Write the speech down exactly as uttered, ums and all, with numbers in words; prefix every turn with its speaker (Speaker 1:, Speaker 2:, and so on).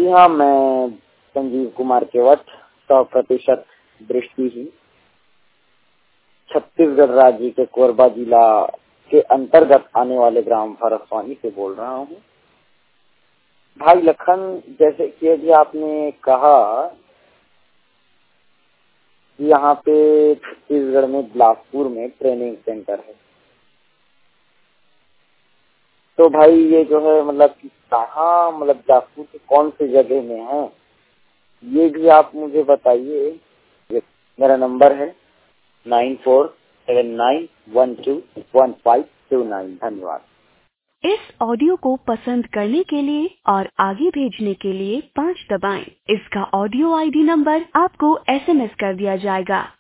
Speaker 1: हाँ, मैं संजीव कुमार केवट, सौ प्रतिशत दृष्टिहीन, छत्तीसगढ़ राज्य के कोरबा जिला के अंतर्गत आने वाले ग्राम फरसवानी से बोल रहा हूँ। भाई लखन, जैसे कि अभी आपने कहा कि यहाँ पे छत्तीसगढ़ में बिलासपुर में ट्रेनिंग सेंटर है, तो भाई ये जो है मतलब कि कहाँ, मतलब बिलासपुर के कौन सी जगह में है, ये भी आप मुझे बताइए। मेरा नंबर है nine four seven nine one two one five two nine. धन्यवाद।
Speaker 2: इस ऑडियो को पसंद करने के लिए और आगे भेजने के लिए पाँच दबाएं। इसका ऑडियो आईडी नंबर आपको एसएमएस कर दिया जाएगा।